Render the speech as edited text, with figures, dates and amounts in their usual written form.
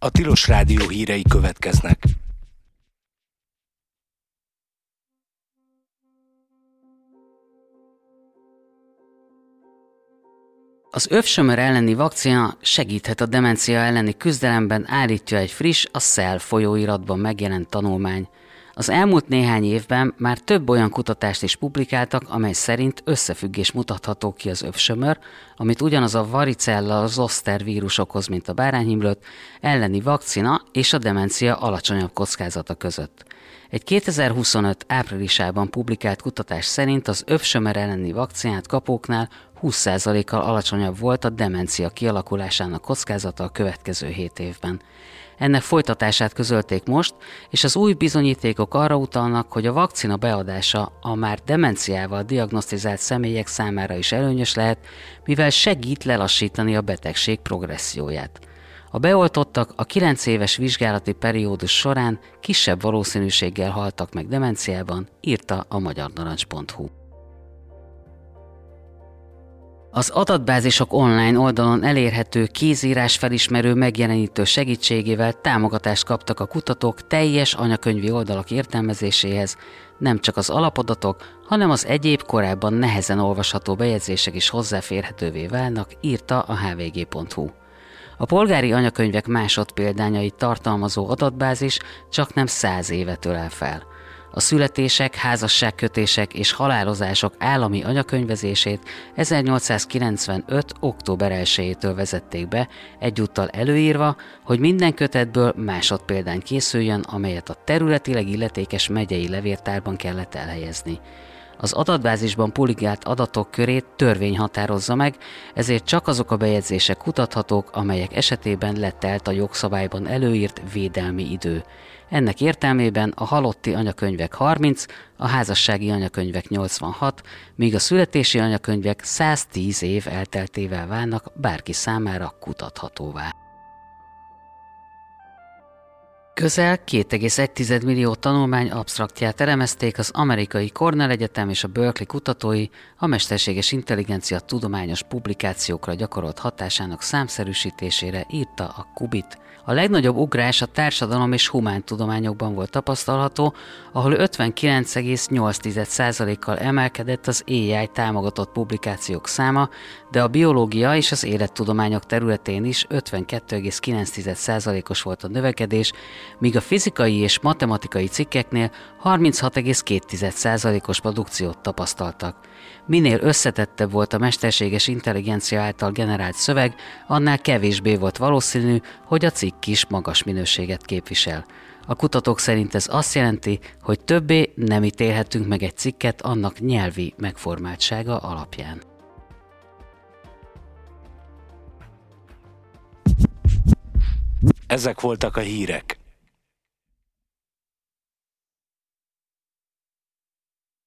A Tilos Rádió hírei következnek. Az övsömör elleni vakcina segíthet a demencia elleni küzdelemben, állítja egy friss, a Cell folyóiratban megjelent tanulmány. Az elmúlt néhány évben már több olyan kutatást is publikáltak, amely szerint összefüggés mutatható ki az övsömör, amit ugyanaz a varicella zoster vírus okoz, mint a bárányhimlőt, elleni vakcina és a demencia alacsonyabb kockázata között. Egy 2025 áprilisában publikált kutatás szerint az övsömör elleni vakcinát kapóknál 20%-kal alacsonyabb volt a demencia kialakulásának kockázata a következő 7 évben. Ennek folytatását közölték most, és az új bizonyítékok arra utalnak, hogy a vakcina beadása a már demenciával diagnosztizált személyek számára is előnyös lehet, mivel segít lelassítani a betegség progresszióját. A beoltottak a 9 éves vizsgálati periódus során kisebb valószínűséggel haltak meg demenciában, írta a magyarnarancs.hu. Az adatbázisok online oldalon elérhető kézírás felismerő megjelenítő segítségével támogatást kaptak a kutatók teljes anyakönyvi oldalak értelmezéséhez, nem csak az alapadatok, hanem az egyéb korábban nehezen olvasható bejegyzések is hozzáférhetővé válnak, írta a hvg.hu. A polgári anyakönyvek másodpéldányait tartalmazó adatbázis csaknem 100 évet ölel fel. A születések, házasságkötések és halálozások állami anyakönyvezését 1895. október 1-től vezették be, egyúttal előírva, hogy minden kötetből másodpéldány készüljön, amelyet a területileg illetékes megyei levéltárban kellett elhelyezni. Az adatbázisban publikált adatok körét törvény határozza meg, ezért csak azok a bejegyzések kutathatók, amelyek esetében letelt a jogszabályban előírt védelmi idő. Ennek értelmében a halotti anyakönyvek 30, a házassági anyakönyvek 86, míg a születési anyakönyvek 110 év elteltével válnak bárki számára kutathatóvá. Közel 2,1 millió tanulmány absztraktját elemezték az amerikai Cornell Egyetem és a Berkeley kutatói a mesterséges intelligencia tudományos publikációkra gyakorolt hatásának számszerűsítésére, írta a Qubit. A legnagyobb ugrás a társadalom és humántudományokban volt tapasztalható, ahol 59,8%-kal emelkedett az AI támogatott publikációk száma, de a biológia és az élettudományok területén is 52,9%-os volt a növekedés, míg a fizikai és matematikai cikkeknél 36,2%-os produkciót tapasztaltak. Minél összetettebb volt a mesterséges intelligencia által generált szöveg, annál kevésbé volt valószínű, hogy a cikk is magas minőséget képvisel. A kutatók szerint ez azt jelenti, hogy többé nem ítélhetünk meg egy cikket annak nyelvi megformáltsága alapján. Ezek voltak a hírek.